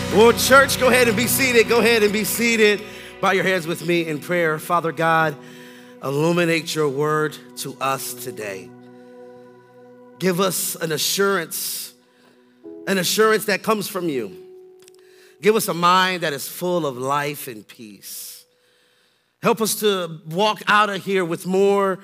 Well, church, go ahead and be seated. Go ahead and be seated. Bow your heads with me in prayer. Father God, illuminate your word to us today. Give us an assurance that comes from you. Give us a mind that is full of life and peace. Help us to walk out of here with more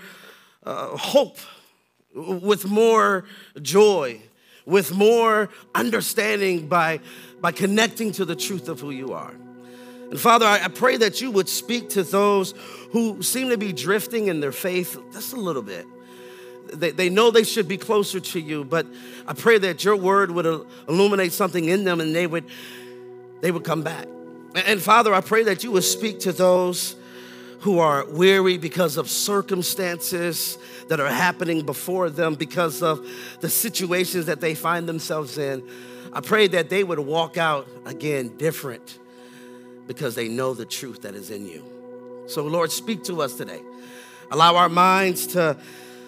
hope, with more joy, with more understanding by connecting to the truth of who you are. And Father, I pray that you would speak to those who seem to be drifting in their faith just a little bit. They know they should be closer to you, but I pray that your word would illuminate something in them and they would come back. And Father, I pray that you would speak to those who are weary because of circumstances that are happening before them, because of the situations that they find themselves in. I pray that they would walk out again different because they know the truth that is in you. So Lord, speak to us today. Allow our minds to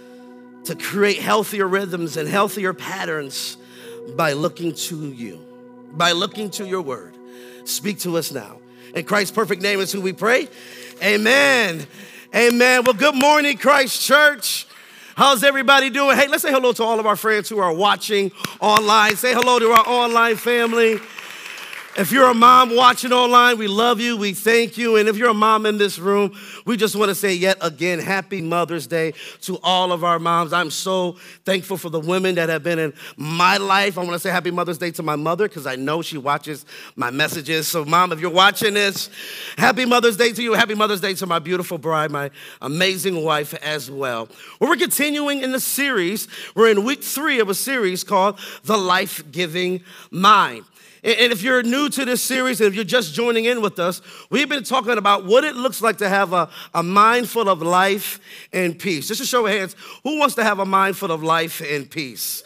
create healthier rhythms and healthier patterns by looking to you, by looking to your word. Speak to us now. In Christ's perfect name is who we pray. Amen. Amen. Well, good morning, Christ Church. How's everybody doing? Hey, let's say hello to all of our friends who are watching online. Say hello to our online family. If you're a mom watching online, we love you, we thank you. And if you're a mom in this room, we just want to say yet again, happy Mother's Day to all of our moms. I'm so thankful for the women that have been in my life. I want to say happy Mother's Day to my mother because I know she watches my messages. So Mom, if you're watching this, happy Mother's Day to you. Happy Mother's Day to my beautiful bride, my amazing wife as well. Well, we're continuing in the series. We're in week 3 of a series called The Life-Giving Mind. And if you're new to this series, and if you're just joining in with us, we've been talking about what it looks like to have a mind full of life and peace. Just a show of hands, who wants to have a mind full of life and peace?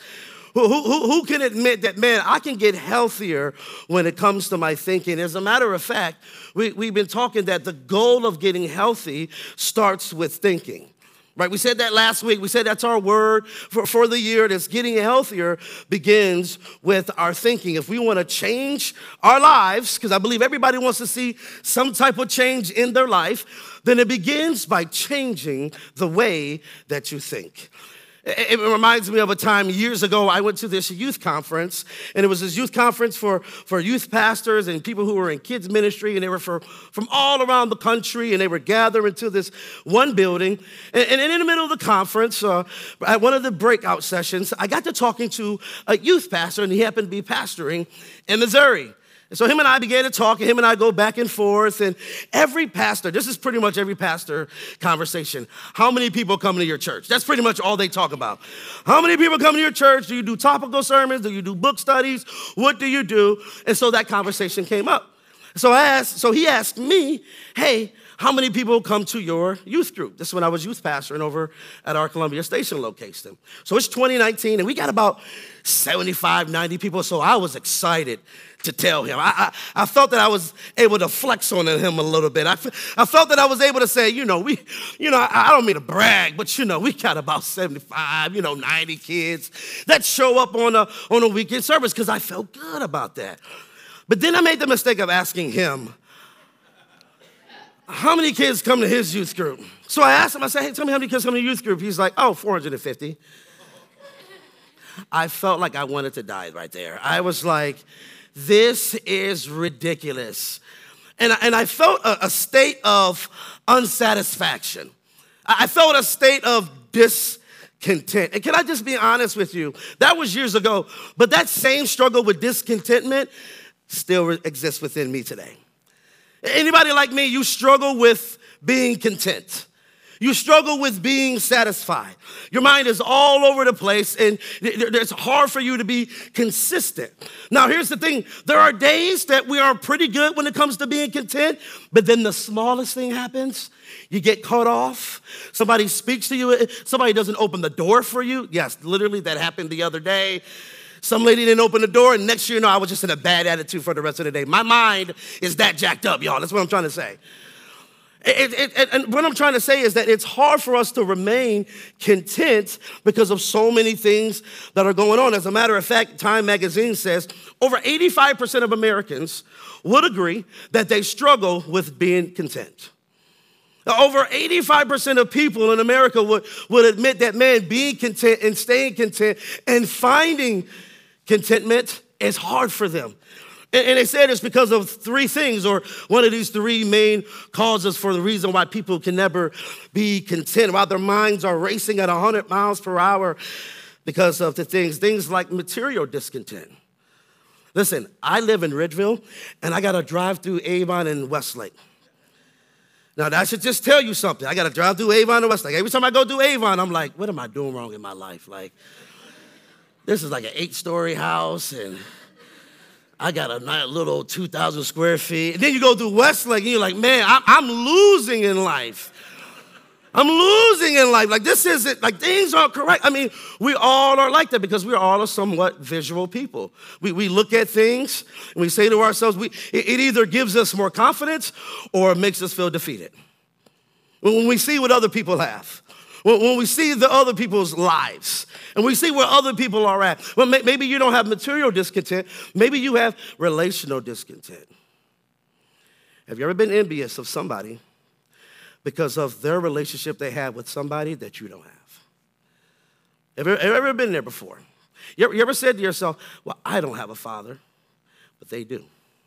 Who can admit that, man, I can get healthier when it comes to my thinking? As a matter of fact, we've been talking that the goal of getting healthy starts with thinking. Right, we said that last week. We said that's our word for the year. That's getting healthier begins with our thinking. If we want to change our lives, because I believe everybody wants to see some type of change in their life, then it begins by changing the way that you think. It reminds me of a time years ago, I went to this youth conference, and it was this youth conference for youth pastors and people who were in kids ministry, and they were from all around the country, and they were gathering to this one building. And in the middle of the conference, at one of the breakout sessions, I got to talking to a youth pastor, and he happened to be pastoring in Missouri. And so him and I began to talk, and him and I go back and forth, and every pastor, this is pretty much every pastor conversation. How many people come to your church? That's pretty much all they talk about. How many people come to your church? Do you do topical sermons? Do you do book studies? What do you do? And so that conversation came up. So he asked me, hey, how many people come to your youth group? This is when I was youth pastoring over at our Columbia Station location. So it's 2019, and we got about 75, 90 people, so I was excited to tell him. I felt that I was able to flex on him a little bit. I felt that I was able to say, I don't mean to brag, but, we got about 75, 90 kids that show up on a weekend service because I felt good about that. But then I made the mistake of asking him, how many kids come to his youth group? So I asked him, I said, hey, tell me how many kids come to your youth group. He's like, 450. I felt like I wanted to die right there. I was like, this is ridiculous. And I felt a state of unsatisfaction. I felt a state of discontent. And can I just be honest with you? That was years ago, but that same struggle with discontentment still exists within me today. Anybody like me, you struggle with being content. You struggle with being satisfied. Your mind is all over the place, and it's hard for you to be consistent. Now, here's the thing. There are days that we are pretty good when it comes to being content, but then the smallest thing happens. You get cut off. Somebody speaks to you. Somebody doesn't open the door for you. Yes, literally, that happened the other day. Some lady didn't open the door, and next year, I was just in a bad attitude for the rest of the day. My mind is that jacked up, y'all. That's what I'm trying to say. And what I'm trying to say is that it's hard for us to remain content because of so many things that are going on. As a matter of fact, Time magazine says over 85% of Americans would agree that they struggle with being content. Over 85% of people in America would admit that, man, being content and staying content and finding contentment is hard for them. And they said it's because of three things, or one of these three main causes for the reason why people can never be content, while their minds are racing at 100 miles per hour because of the things like material discontent. Listen, I live in Ridgeville, and I got to drive through Avon and Westlake. Now, that should just tell you something. I got to drive through Avon and Westlake. Every time I go through Avon, I'm like, what am I doing wrong in my life? Like, this is like an 8-story house, and I got a nice little 2,000 square feet. And then you go through Westlake, and you're like, man, I'm losing in life. I'm losing in life. Like, this isn't, like, things aren't correct. I mean, we all are like that because we all are somewhat visual people. We look at things and we say to ourselves, it either gives us more confidence or it makes us feel defeated. When we see what other people have, when we see the other people's lives, and we see where other people are at, well, maybe you don't have material discontent, maybe you have relational discontent. Have you ever been envious of somebody because of their relationship they have with somebody that you don't have? Have you ever been there before? You ever said to yourself, well, I don't have a father, but they do.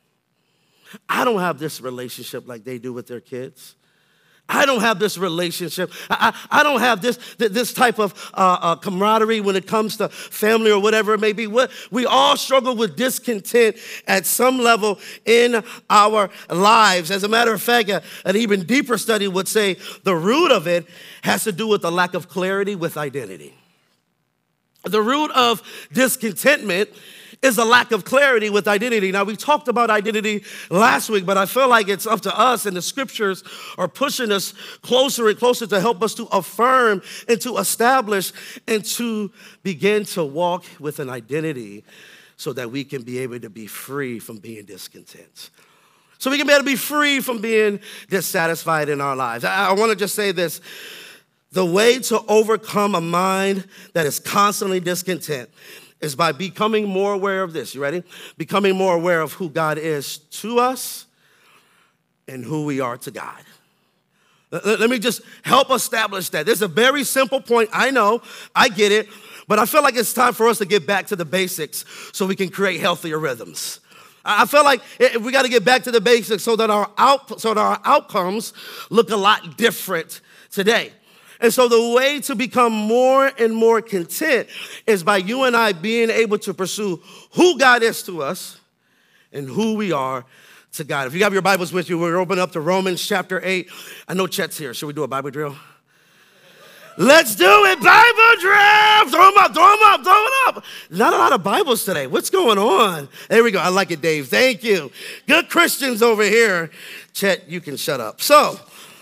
I don't have this relationship like they do with their kids. I don't have this relationship. I don't have this type of camaraderie when it comes to family or whatever it may be. We all struggle with discontent at some level in our lives. As a matter of fact, an even deeper study would say the root of it has to do with the lack of clarity with identity. The root of discontentment is a lack of clarity with identity. Now, we talked about identity last week, but I feel like it's up to us, and the scriptures are pushing us closer and closer to help us to affirm and to establish and to begin to walk with an identity so that we can be able to be free from being discontent. So we can be able to be free from being dissatisfied in our lives. I want to just say this. The way to overcome a mind that is constantly discontent is by becoming more aware of this. You ready? Becoming more aware of who God is to us and who we are to God. Let me just help establish that. This is a very simple point. I know, I get it, but I feel like it's time for us to get back to the basics so we can create healthier rhythms. I feel like we got to get back to the basics so that our outcomes look a lot different today. And so the way to become more and more content is by you and I being able to pursue who God is to us and who we are to God. If you have your Bibles with you, we're opening up to Romans chapter 8. I know Chet's here. Should we do a Bible drill? Let's do it, Bible drill. Throw them up, throw them up, throw them up. Not a lot of Bibles today. What's going on? There we go. I like it, Dave. Thank you. Good Christians over here. Chet, you can shut up. So,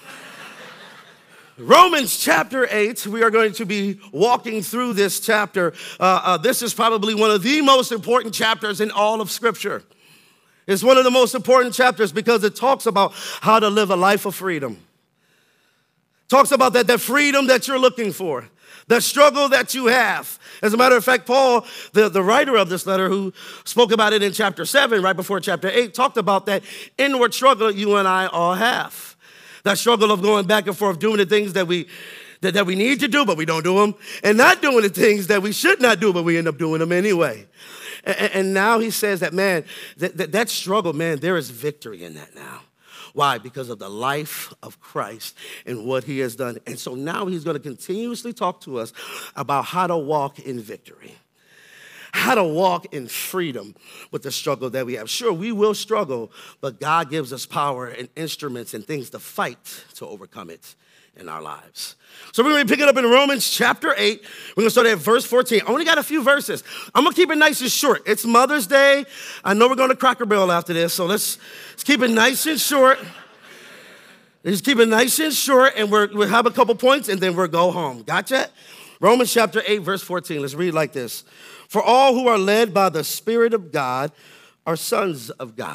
Romans chapter 8, we are going to be walking through this chapter. This is probably one of the most important chapters in all of Scripture. It's one of the most important chapters because it talks about how to live a life of freedom. It talks about that freedom that you're looking for, the struggle that you have. As a matter of fact, Paul, the writer of this letter, who spoke about it in chapter 7, right before chapter 8, talked about that inward struggle you and I all have. That struggle of going back and forth, doing the things that we need to do, but we don't do them, and not doing the things that we should not do, but we end up doing them anyway. And now he says that, man, that struggle, man, there is victory in that now. Why? Because of the life of Christ and what he has done. And so now he's going to continuously talk to us about how to walk in victory. How to walk in freedom with the struggle that we have. Sure, we will struggle, but God gives us power and instruments and things to fight to overcome it in our lives. So we're going to pick it up in Romans chapter 8. We're going to start at verse 14. I only got a few verses. I'm going to keep it nice and short. It's Mother's Day. I know we're going to Cracker Barrel after this, so let's keep it nice and short. Let's keep it nice and short, and we'll have a couple points, and then we'll go home. Gotcha? Romans chapter 8, verse 14. Let's read like this. For all who are led by the Spirit of God are sons of God.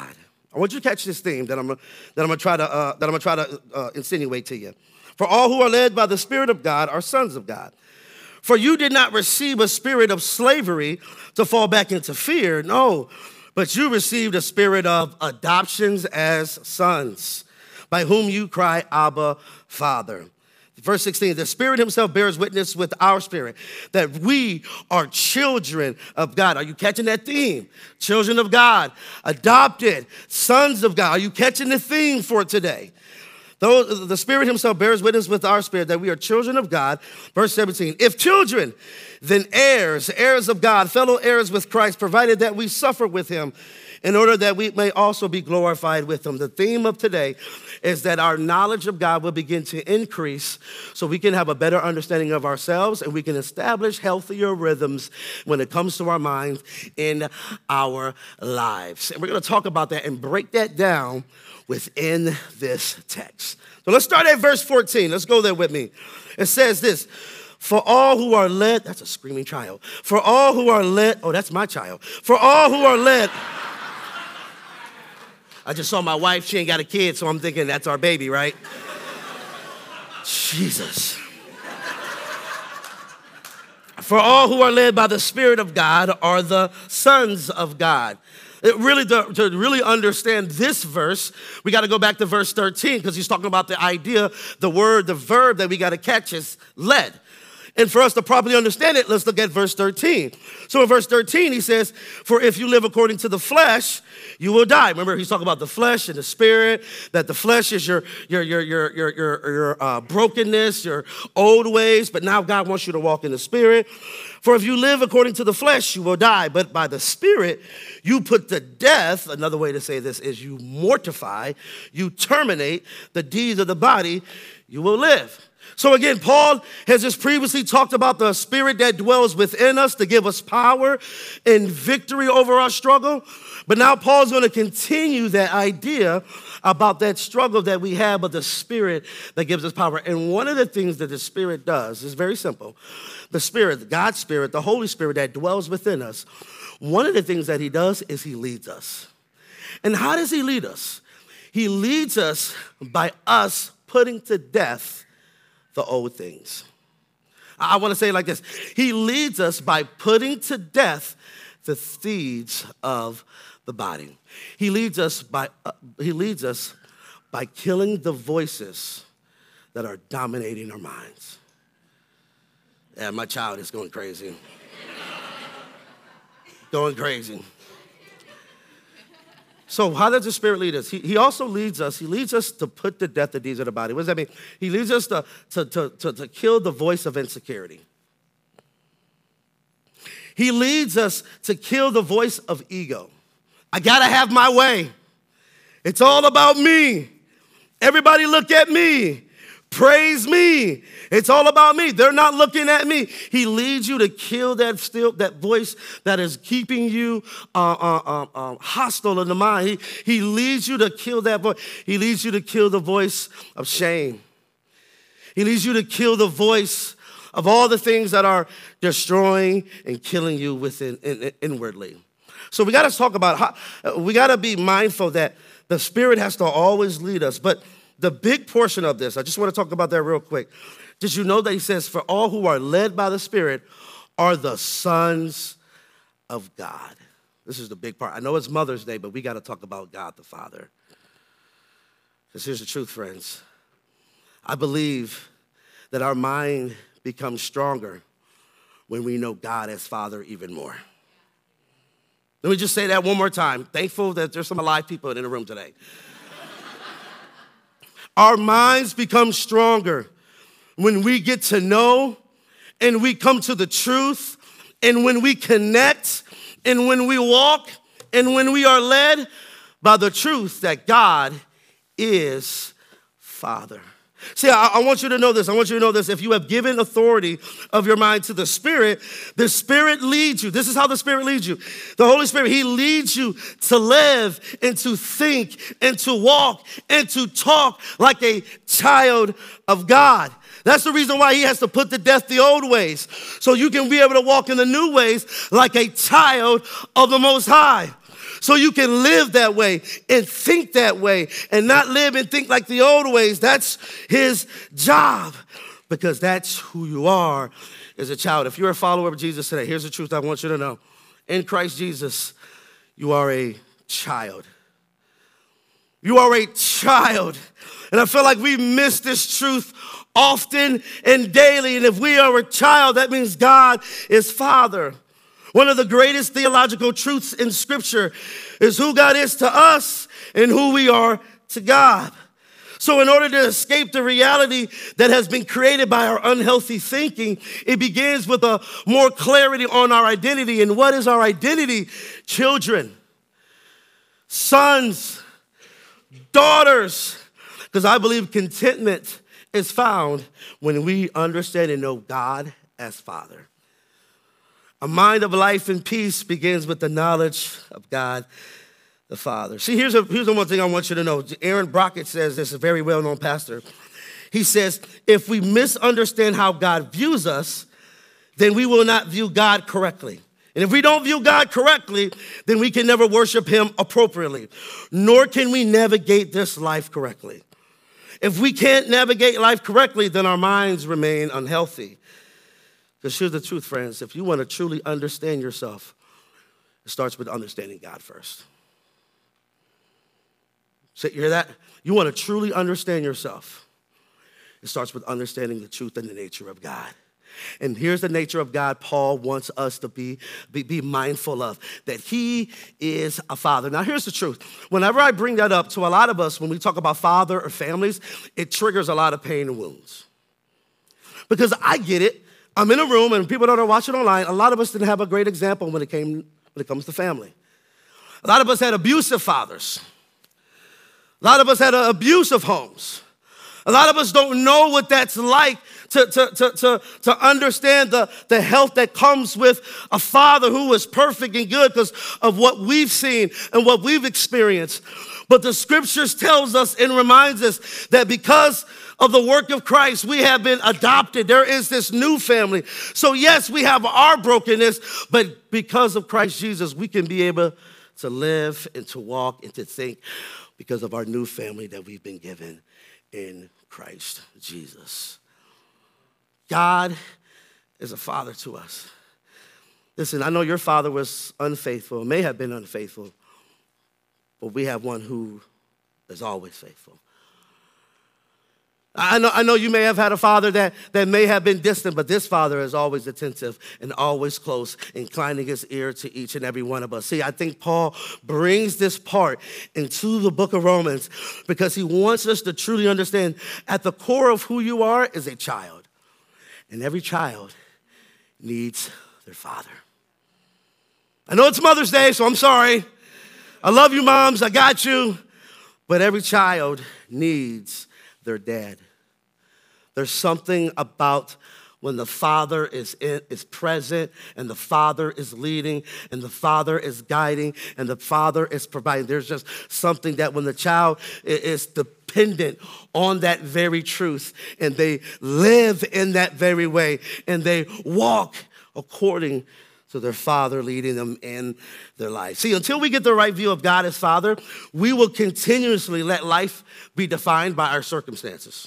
I want you to catch this theme that I'm gonna try to insinuate to you. For all who are led by the Spirit of God are sons of God. For you did not receive a spirit of slavery to fall back into fear, no, but you received a spirit of adoptions as sons, by whom you cry, Abba, Father. Verse 16, the Spirit himself bears witness with our spirit that we are children of God. Are you catching that theme? Children of God, adopted, sons of God. Are you catching the theme for today? Though the Spirit himself bears witness with our spirit that we are children of God. Verse 17, if children, then heirs, heirs of God, fellow heirs with Christ, provided that we suffer with him in order that we may also be glorified with him. The theme of today is that our knowledge of God will begin to increase so we can have a better understanding of ourselves and we can establish healthier rhythms when it comes to our minds in our lives. And we're going to talk about that and break that down within this text. So let's start at verse 14. Let's go there with me. It says this, for all who are led, that's a screaming child. For all who are led, oh, that's my child. For all who are led, I just saw my wife, she ain't got a kid, so I'm thinking that's our baby, right? Jesus. For all who are led by the Spirit of God are the sons of God. To really understand this verse, we got to go back to verse 13 because he's talking about the idea, the word, the verb that we got to catch is led. And for us to properly understand it, let's look at verse 13. So in verse 13, he says, for if you live according to the flesh, you will die. Remember, he's talking about the flesh and the spirit, that the flesh is your brokenness, your old ways, but now God wants you to walk in the spirit. For if you live according to the flesh, you will die, but by the spirit, you put to death, another way to say this is you mortify, you terminate the deeds of the body, you will live. So again, Paul has just previously talked about the spirit that dwells within us to give us power and victory over our struggle. But now Paul's going to continue that idea about that struggle that we have of the spirit that gives us power. And one of the things that the spirit does is very simple. The spirit, God's spirit, the Holy Spirit that dwells within us, one of the things that he does is he leads us. And how does he lead us? He leads us by us putting to death the old things. I want to say it like this. He leads us by putting to death the deeds of the body. He leads us by killing the voices that are dominating our minds. Yeah, my child is going crazy. Going crazy. So how does the Spirit lead us? He also leads us. He leads us to put to death the deeds of the body. What does that mean? He leads us to kill the voice of insecurity. He leads us to kill the voice of ego. I gotta have my way. It's all about me. Everybody look at me. Praise me. It's all about me. They're not looking at me. He leads you to kill that voice that is keeping you hostile in the mind. He leads you to kill that voice. He leads you to kill the voice of shame. He leads you to kill the voice of all the things that are destroying and killing you inwardly. So we got to talk about we got to be mindful that the Spirit has to always lead us. But the big portion of this, I just want to talk about that real quick. Did you know that he says, for all who are led by the Spirit are the sons of God? This is the big part. I know it's Mother's Day, but we got to talk about God the Father. Because here's the truth, friends. I believe that our mind becomes stronger when we know God as Father even more. Let me just say that one more time. Thankful that there's some alive people in the room today. Our minds become stronger when we get to know and we come to the truth and when we connect and when we walk and when we are led by the truth that God is Father. See, I want you to know this. I want you to know this. If you have given authority of your mind to the Spirit leads you. This is how the Spirit leads you. The Holy Spirit, he leads you to live and to think and to walk and to talk like a child of God. That's the reason why he has to put to death the old ways, so you can be able to walk in the new ways like a child of the Most High. so you can live that way and think that way and not live and think like the old ways. That's his job, because that's who you are as a child. If you're a follower of Jesus today, here's the truth I want you to know. In Christ Jesus, you are a child. You are a child. And I feel like we miss this truth often and daily. And if we are a child, that means God is Father. One of the greatest theological truths in Scripture is who God is to us and who we are to God. So in order to escape the reality that has been created by our unhealthy thinking, it begins with a more clarity on our identity. And what is our identity? Children, sons, daughters. Because I believe contentment is found when we understand and know God as Father. A mind of life and peace begins with the knowledge of God the Father. See, here's the one thing I want you to know. Aaron Brockett says this, a very well-known pastor. He says, if we misunderstand how God views us, then we will not view God correctly. And if we don't view God correctly, then we can never worship him appropriately, nor can we navigate this life correctly. If we can't navigate life correctly, then our minds remain unhealthy. Because here's the truth, friends. If you want to truly understand yourself, it starts with understanding God first. So you hear that? You want to truly understand yourself. It starts with understanding the truth and the nature of God. And here's the nature of God Paul wants us to be mindful of, that he is a father. Now, here's the truth. Whenever I bring that up to a lot of us, when we talk about father or families, it triggers a lot of pain and wounds. Because I get it. I'm in a room, and people that are watching online, a lot of us didn't have a great example when it comes to family. A lot of us had abusive fathers. A lot of us had abusive homes. A lot of us don't know what that's like to understand the health that comes with a father who is perfect and good because of what we've seen and what we've experienced. But the scriptures tells us and reminds us that because of the work of Christ, we have been adopted. There is this new family. So yes, we have our brokenness, but because of Christ Jesus, we can be able to live and to walk and to think because of our new family that we've been given in Christ Jesus. God is a father to us. Listen, I know your father was unfaithful, may have been unfaithful, but we have one who is always faithful. I know you may have had a father that may have been distant, but this father is always attentive and always close, inclining his ear to each and every one of us. See, I think Paul brings this part into the book of Romans because he wants us to truly understand at the core of who you are is a child. And every child needs their father. I know it's Mother's Day, so I'm sorry. I love you, moms. I got you. But every child needs their dad. There's something about when the father is present and the father is leading and the father is guiding and the father is providing. There's just something that when the child is dependent on that very truth and they live in that very way and they walk according to their father leading them in their life. See, until we get the right view of God as Father, we will continuously let life be defined by our circumstances.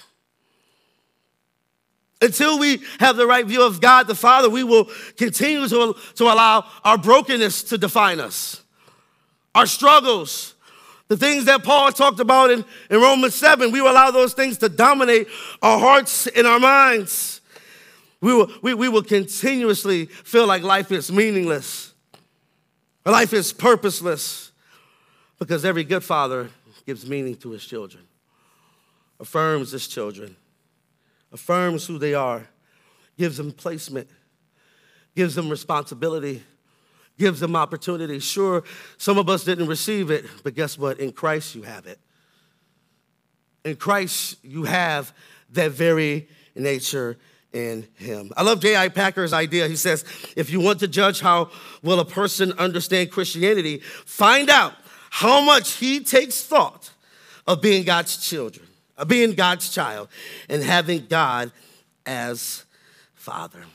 Until we have the right view of God the Father, we will continue to allow our brokenness to define us. Our struggles, the things that Paul talked about in Romans 7, we will allow those things to dominate our hearts and our minds. We will continuously feel like life is meaningless. Life is purposeless because every good father gives meaning to his children, affirms his children, affirms who they are, gives them placement, gives them responsibility, gives them opportunity. Sure, some of us didn't receive it, but guess what? In Christ, you have it. In Christ, you have that very nature in him. I love J.I. Packer's idea. He says, if you want to judge how well a person understand Christianity, find out how much he takes thought of being God's children, of being God's child, and having God as Father.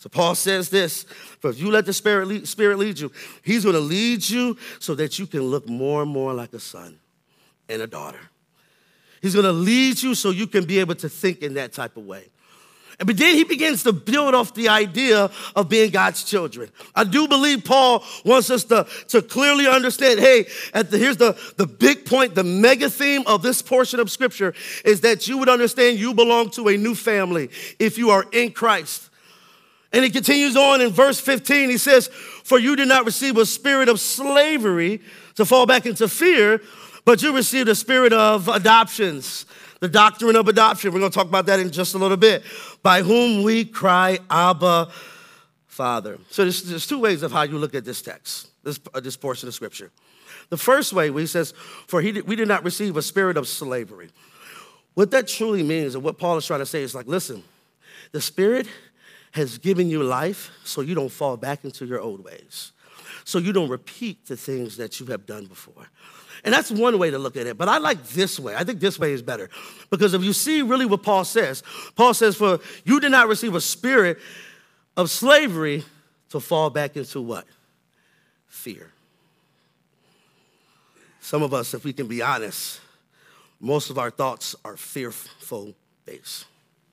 So Paul says this, for if you let the Spirit lead you, he's going to lead you so that you can look more and more like a son and a daughter. He's going to lead you so you can be able to think in that type of way. But then he begins to build off the idea of being God's children. I do believe Paul wants us to clearly understand, hey, here's the big point, the mega theme of this portion of Scripture is that you would understand you belong to a new family if you are in Christ. And he continues on in verse 15. He says, for you did not receive a spirit of slavery to fall back into fear, but you received a spirit of adoptions. The doctrine of adoption. We're going to talk about that in just a little bit. By whom we cry, Abba, Father. So there's two ways of how you look at this text, this portion of Scripture. The first way, where he says, we did not receive a spirit of slavery. What that truly means, and what Paul is trying to say is like, listen, the Spirit has given you life so you don't fall back into your old ways. So you don't repeat the things that you have done before. And that's one way to look at it. But I like this way. I think this way is better. Because if you see really what Paul says, for you did not receive a spirit of slavery to fall back into what? Fear. Some of us, if we can be honest, most of our thoughts are fearful based.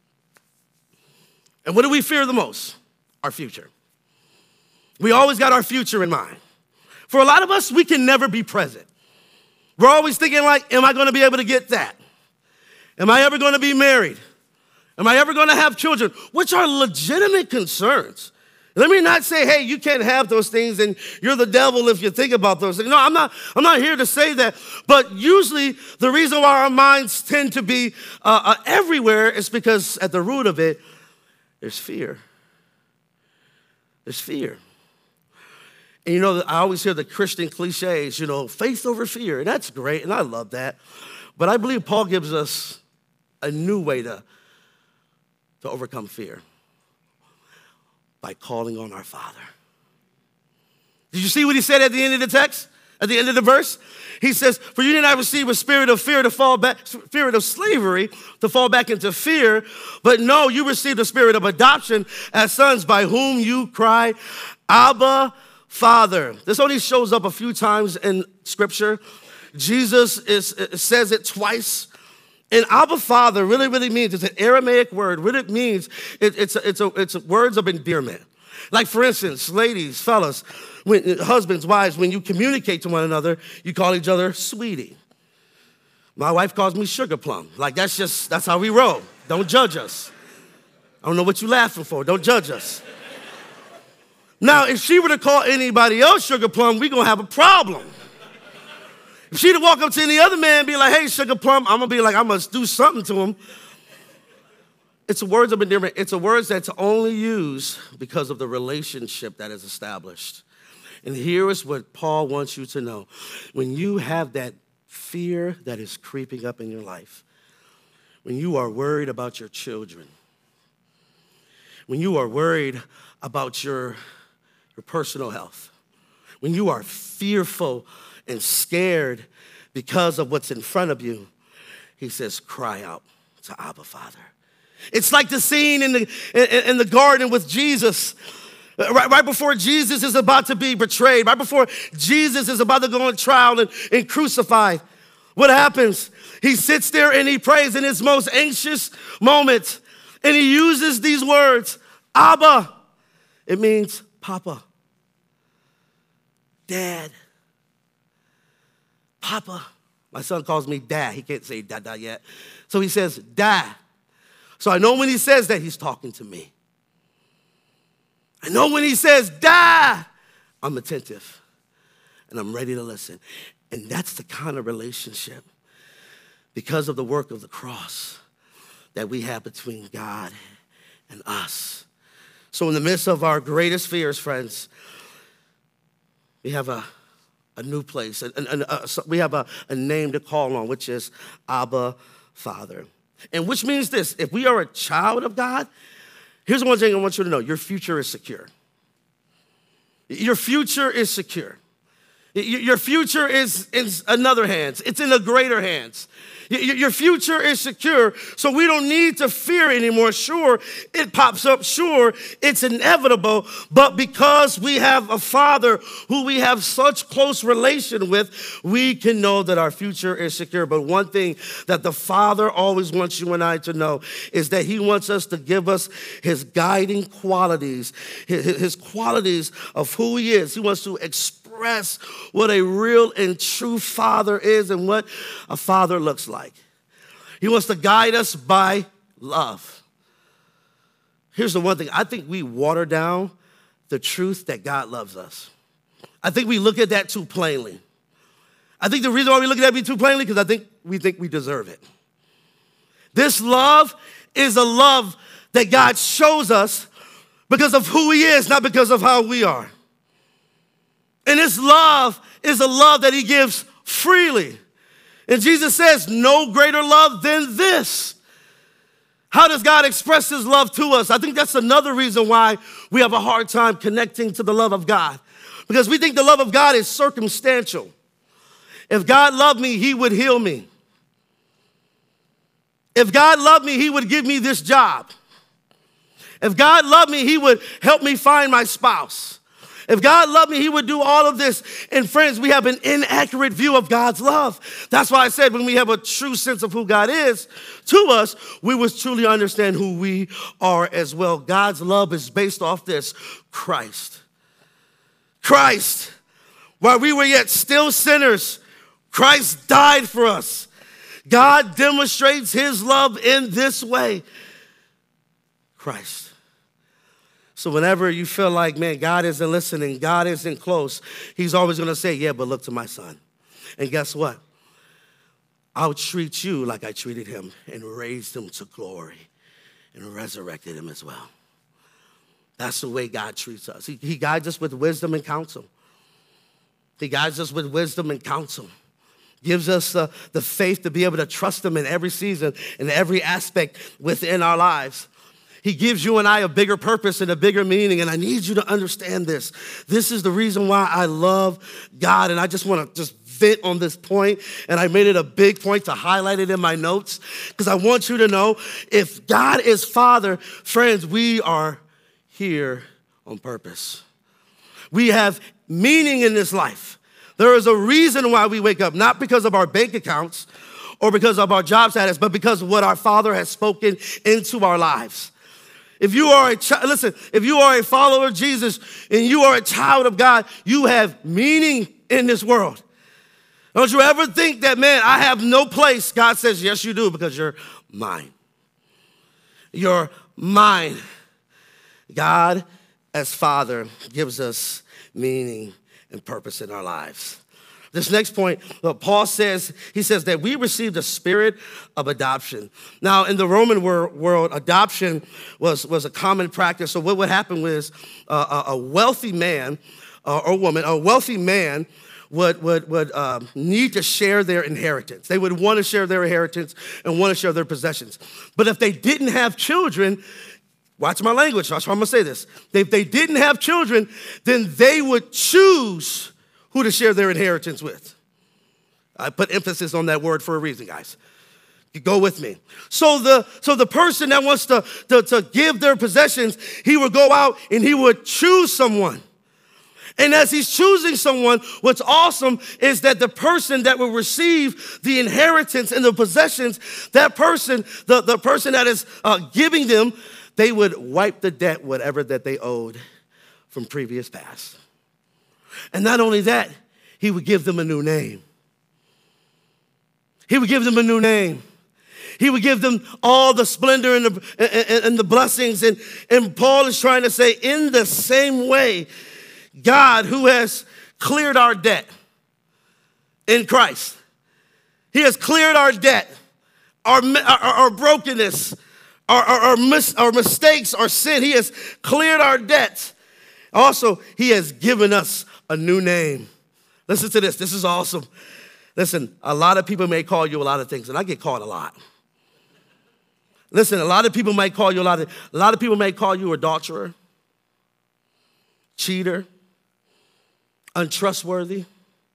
And what do we fear the most? Our future. We always got our future in mind. For a lot of us, we can never be present. We're always thinking like, am I going to be able to get that? Am I ever going to be married? Am I ever going to have children? Which are legitimate concerns. Let me not say, hey, you can't have those things and you're the devil if you think about those things. No, I'm not here to say that. But usually the reason why our minds tend to be everywhere is because at the root of it, there's fear. There's fear. And I always hear the Christian cliches, faith over fear. And that's great, and I love that. But I believe Paul gives us a new way to overcome fear by calling on our Father. Did you see what he said at the end of the text? At the end of the verse? He says, for you did not receive a spirit of fear to fall back, spirit of slavery to fall back into fear, but no, you received a spirit of adoption as sons by whom you cry, Abba, Father. This only shows up a few times in Scripture. Jesus says it twice. And Abba, Father, really means, it's an Aramaic word. What it means, it's words of endearment. Like, for instance, ladies, fellas, husbands, wives, when you communicate to one another, you call each other sweetie. My wife calls me sugar plum. Like, that's how we roll. Don't judge us. I don't know what you're laughing for. Don't judge us. Now, if she were to call anybody else sugar plum, we're going to have a problem. If she'd walk up to any other man and be like, hey, sugar plum, I'm going to be like, I must do something to him. It's words of endearment. It's a word that's only used because of the relationship that is established. And here is what Paul wants you to know. When you have that fear that is creeping up in your life, when you are worried about your children, when you are worried about your personal health, when you are fearful and scared because of what's in front of you, he says, cry out to Abba, Father. It's like the scene in the garden with Jesus. Right before Jesus is about to be betrayed, right before Jesus is about to go on trial and crucified, what happens? He sits there and he prays in his most anxious moment, and he uses these words, Abba. It means Papa, Dad, Papa. My son calls me Dad. He can't say Dada yet. So he says, Dad. So I know when he says that, he's talking to me. I know when he says, Dad, I'm attentive and I'm ready to listen. And that's the kind of relationship, because of the work of the cross, that we have between God and us. So in the midst of our greatest fears, friends, we have a new place. We have a name to call on, which is Abba, Father. And which means this: if we are a child of God, here's one thing I want you to know. Your future is secure. Your future is secure. Your future is in another hands. It's in a greater hands. Your future is secure, so we don't need to fear anymore. Sure, it pops up. Sure, it's inevitable. But because we have a Father who we have such close relation with, we can know that our future is secure. But one thing that the Father always wants you and I to know is that he wants us to give us his guiding qualities, his qualities of who he is. He wants to express what a real and true father is and what a father looks like. He wants to guide us by love. Here's the one thing. I think we water down the truth that God loves us. I think we look at that too plainly. I think the reason why we look at that too plainly because I think we deserve it. This love is a love that God shows us because of who he is, not because of how we are. And this love is a love that he gives freely. And Jesus says, no greater love than this. How does God express his love to us? I think that's another reason why we have a hard time connecting to the love of God. Because we think the love of God is circumstantial. If God loved me, he would heal me. If God loved me, he would give me this job. If God loved me, he would help me find my spouse. If God loved me, he would do all of this. And friends, we have an inaccurate view of God's love. That's why I said when we have a true sense of who God is to us, we will truly understand who we are as well. God's love is based off this: Christ. Christ. While we were yet still sinners, Christ died for us. God demonstrates his love in this way: Christ. So whenever you feel like, man, God isn't listening, God isn't close, he's always going to say, yeah, but look to my son. And guess what? I'll treat you like I treated him and raised him to glory and resurrected him as well. That's the way God treats us. He guides us with wisdom and counsel. He guides us with wisdom and counsel. Gives us the faith to be able to trust him in every season, in every aspect within our lives. He gives you and I a bigger purpose and a bigger meaning, and I need you to understand this. This is the reason why I love God, and I just want to just vent on this point, and I made it a big point to highlight it in my notes, because I want you to know, if God is Father, friends, we are here on purpose. We have meaning in this life. There is a reason why we wake up, not because of our bank accounts or because of our job status, but because of what our Father has spoken into our lives. If you are if you are a follower of Jesus and you are a child of God, you have meaning in this world. Don't you ever think that, man, I have no place. God says, yes, you do, because you're mine. You're mine. God, as Father, gives us meaning and purpose in our lives. This next point, Paul says, he says that we received a spirit of adoption. Now, in the Roman world, adoption was a common practice. So what would happen was a wealthy man or woman, a wealthy man would need to share their inheritance. They would want to share their inheritance and want to share their possessions. But if they didn't have children, watch my language, that's why I'm going to say this. If they didn't have children, then they would choose who to share their inheritance with. I put emphasis on that word for a reason, guys. You go with me. So the person that wants to give their possessions, he would go out and he would choose someone. And as he's choosing someone, what's awesome is that the person that will receive the inheritance and the possessions, that person, the person that is giving them, they would wipe the debt, whatever that they owed from previous past. And not only that, he would give them a new name. He would give them a new name. He would give them all the splendor and the blessings. And Paul is trying to say, in the same way, God, who has cleared our debt in Christ, he has cleared our debt, our brokenness, our mistakes, our sin. He has cleared our debts. Also, he has given us a new name. Listen to this. This is awesome. Listen, a lot of people may call you a lot of things, and I get called a lot. Listen, a lot of people might call you a lot of people may call you adulterer, cheater, untrustworthy,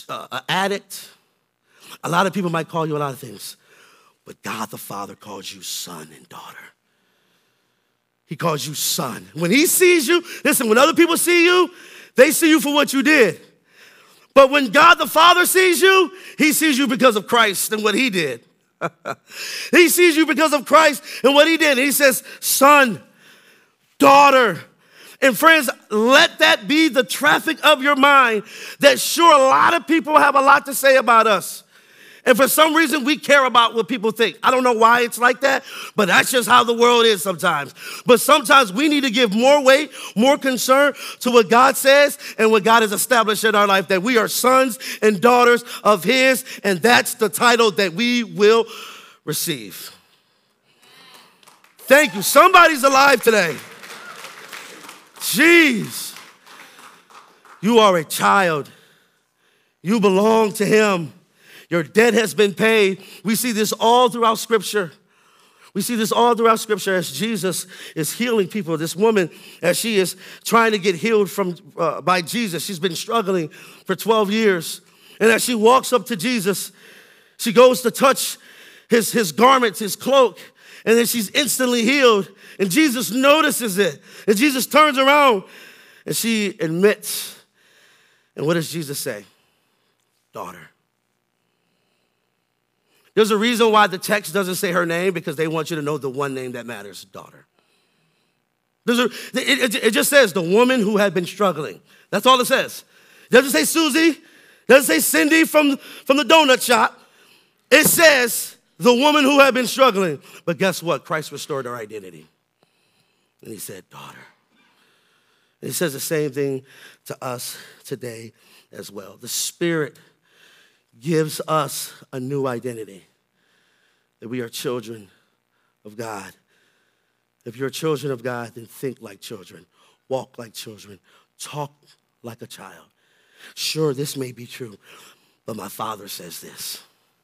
an addict. A lot of people might call you a lot of things, but God the Father calls you son and daughter. He calls you son. When he sees you, listen, when other people see you, they see you for what you did. But when God the Father sees you, he sees you because of Christ and what he did. He sees you because of Christ and what he did. And he says, son, daughter. And friends, let that be the traffic of your mind, that sure, a lot of people have a lot to say about us. And for some reason, we care about what people think. I don't know why it's like that, but that's just how the world is sometimes. But sometimes we need to give more weight, more concern to what God says and what God has established in our life, that we are sons and daughters of his, and that's the title that we will receive. Thank you. Somebody's alive today. Jeez. You are a child. You belong to him. Your debt has been paid. We see this all throughout Scripture. We see this all throughout Scripture as Jesus is healing people. This woman, as she is trying to get healed by Jesus, she's been struggling for 12 years. And as she walks up to Jesus, she goes to touch his garments, his cloak, and then she's instantly healed. And Jesus notices it. And Jesus turns around and she admits. And what does Jesus say? Daughter. There's a reason why the text doesn't say her name, because they want you to know the one name that matters, daughter. It just says the woman who had been struggling. That's all it says. It doesn't say Susie. It doesn't say Cindy from the donut shop. It says the woman who had been struggling. But guess what? Christ restored her identity. And he said, daughter. And he says the same thing to us today as well. The Spirit gives us a new identity, that we are children of God. If you're children of God, then think like children, walk like children, talk like a child. Sure, this may be true, but my Father says this.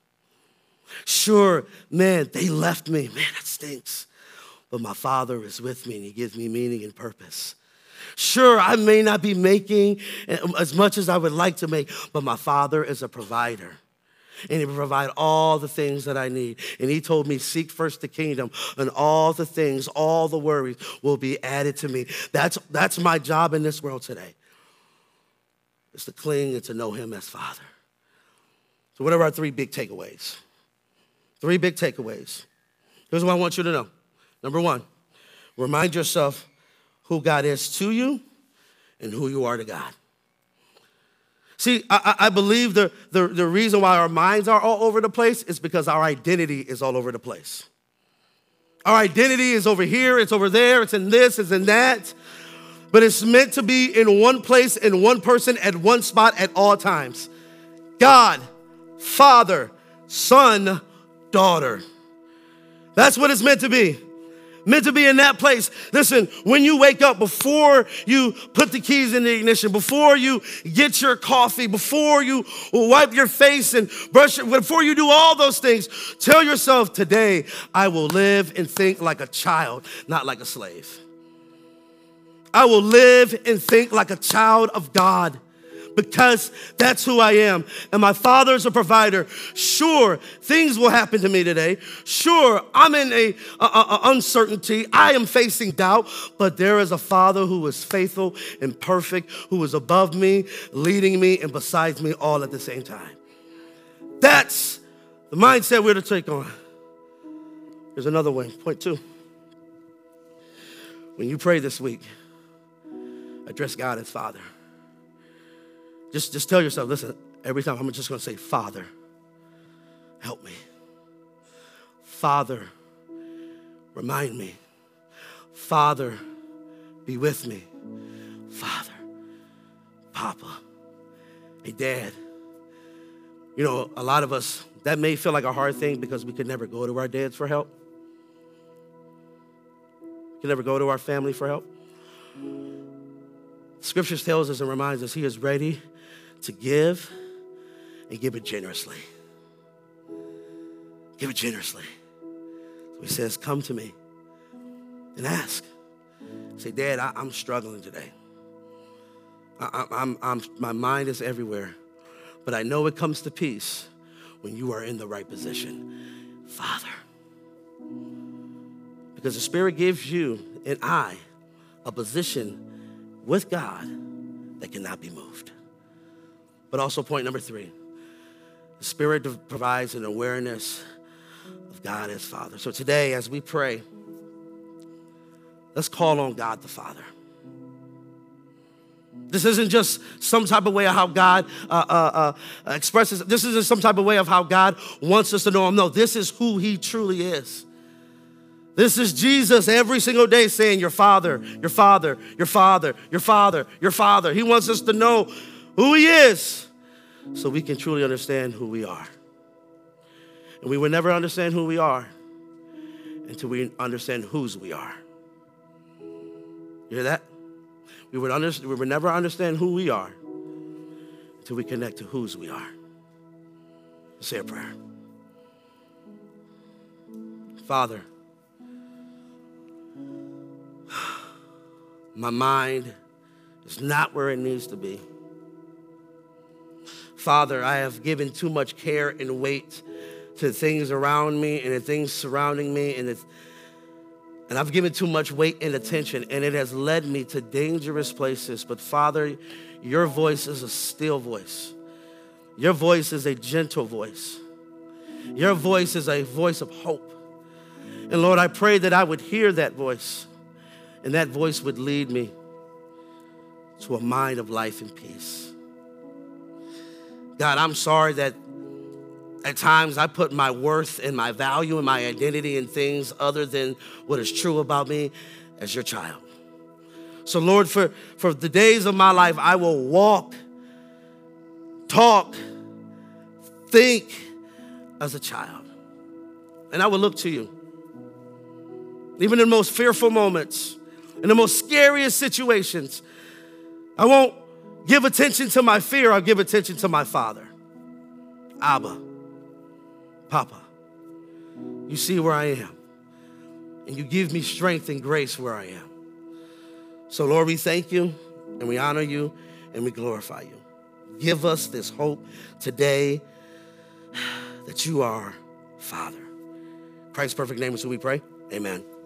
Sure, man, they left me. Man, that stinks. But my Father is with me, and he gives me meaning and purpose. Sure, I may not be making as much as I would like to make, but my Father is a provider. And he will provide all the things that I need. And he told me, seek first the kingdom, and all the things, all the worries will be added to me. That's my job in this world today, is to cling and to know him as Father. So what are our three big takeaways? Three big takeaways. Here's what I want you to know. Number one, remind yourself who God is to you and who you are to God. See, I believe the reason why our minds are all over the place is because our identity is all over the place. Our identity is over here, it's over there, it's in this, it's in that. But it's meant to be in one place, in one person, at one spot at all times. God, Father, Son, Daughter. That's what it's meant to be. Meant to be in that place. Listen, when you wake up, before you put the keys in the ignition, before you get your coffee, before you wipe your face and brush it, before you do all those things, tell yourself, today I will live and think like a child, not like a slave. I will live and think like a child of God, because that's who I am. And my Father is a provider. Sure, things will happen to me today. Sure, I'm in a uncertainty. I am facing doubt. But there is a Father who is faithful and perfect, who is above me, leading me, and besides me all at the same time. That's the mindset we're to take on. Here's another one. Point two. When you pray this week, address God as Father. Just tell yourself, listen, every time I'm just going to say, Father, help me. Father, remind me. Father, be with me. Father, Papa, hey, Dad. You know, a lot of us, that may feel like a hard thing because we could never go to our dads for help. We could never go to our family for help. Scripture tells us and reminds us he is ready to give and give it generously. Give it generously. So he says, come to me and ask. Say, Dad, I'm struggling today. My mind is everywhere. but I know it comes to peace when you are in the right position. Father. Because the Spirit gives you and I a position with God that cannot be moved. But also point number 3, the Spirit provides an awareness of God as Father. So today, as we pray, let's call on God the Father. This isn't just some type of way of how God expresses. This isn't some type of way of how God wants us to know him. No, this is who he truly is. This is Jesus every single day saying, your Father, your Father, your Father, your Father, your Father. He wants us to know who he is so we can truly understand who we are. And we will never understand who we are until we understand whose we are. You hear that? We would never understand who we are until we connect to whose we are. Let's say a prayer. Father, my mind is not where it needs to be. Father, I have given too much care and weight to the things around me and the things surrounding me, and I've given too much weight and attention, and it has led me to dangerous places. But Father, your voice is a still voice. Your voice is a gentle voice. Your voice is a voice of hope. And Lord, I pray that I would hear that voice, and that voice would lead me to a mind of life and peace. God, I'm sorry that at times I put my worth and my value and my identity in things other than what is true about me as your child. So Lord, for the days of my life, I will walk, talk, think as a child. And I will look to you. Even in the most fearful moments, in the most scariest situations, I won't give attention to my fear. I'll give attention to my Father. Abba, Papa, you see where I am, and you give me strength and grace where I am. So Lord, we thank you, and we honor you, and we glorify you. Give us this hope today that you are Father. In Christ's perfect name is who we pray. Amen.